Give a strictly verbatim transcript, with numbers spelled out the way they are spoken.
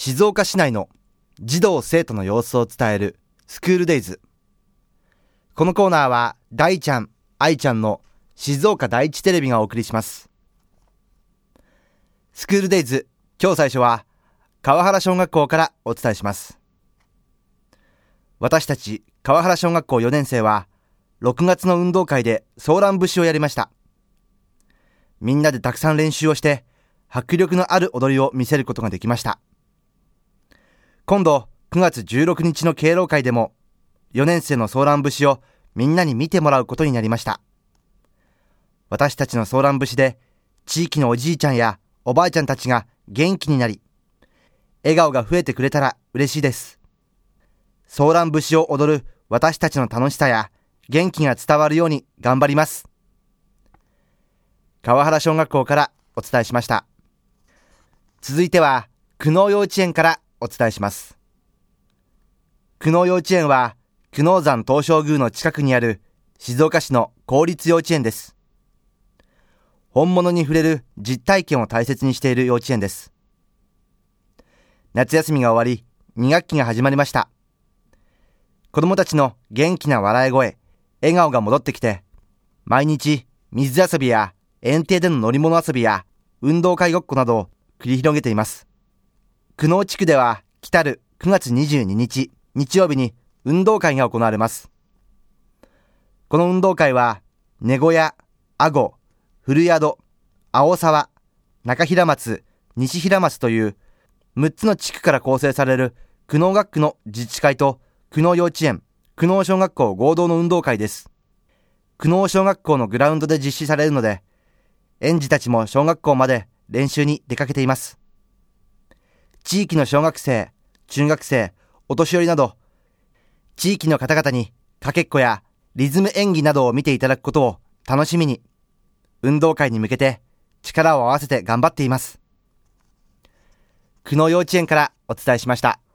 静岡市内の児童生徒の様子を伝えるスクールデイズ。このコーナーは大ちゃん、愛ちゃんの静岡第一テレビがお送りします。スクールデイズ、今日最初は川原小学校からお伝えします。私たち川原小学校よねん生はろくがつの運動会でソーラン節をやりました。みんなでたくさん練習をして迫力のある踊りを見せることができました。今度くがつじゅうろくにちの敬老会でもよねん生のソーラン節をみんなに見てもらうことになりました。私たちのソーラン節で地域のおじいちゃんやおばあちゃんたちが元気になり笑顔が増えてくれたら嬉しいです。ソーラン節を踊る私たちの楽しさや元気が伝わるように頑張ります。川原小学校からお伝えしました。続いては久能幼稚園からお伝えします。久能幼稚園は久能山東照宮の近くにある静岡市の公立幼稚園です。本物に触れる実体験を大切にしている幼稚園です。夏休みが終わりに学期が始まりました。子どもたちの元気な笑い声、笑顔が戻ってきて、毎日水遊びや園庭での乗り物遊びや運動会ごっこなどを繰り広げています。久能地区では来たるくがつにじゅうににち日曜日に運動会が行われます。この運動会は根小屋、阿児、古宿、青沢、中平松、西平松というむっつの地区から構成される久能学区の自治会と久能幼稚園、久能小学校合同の運動会です。久能小学校のグラウンドで実施されるので、園児たちも小学校まで練習に出かけています。地域の小学生、中学生、お年寄りなど、地域の方々にかけっこやリズム演技などを見ていただくことを楽しみに、運動会に向けて力を合わせて頑張っています。久能幼稚園からお伝えしました。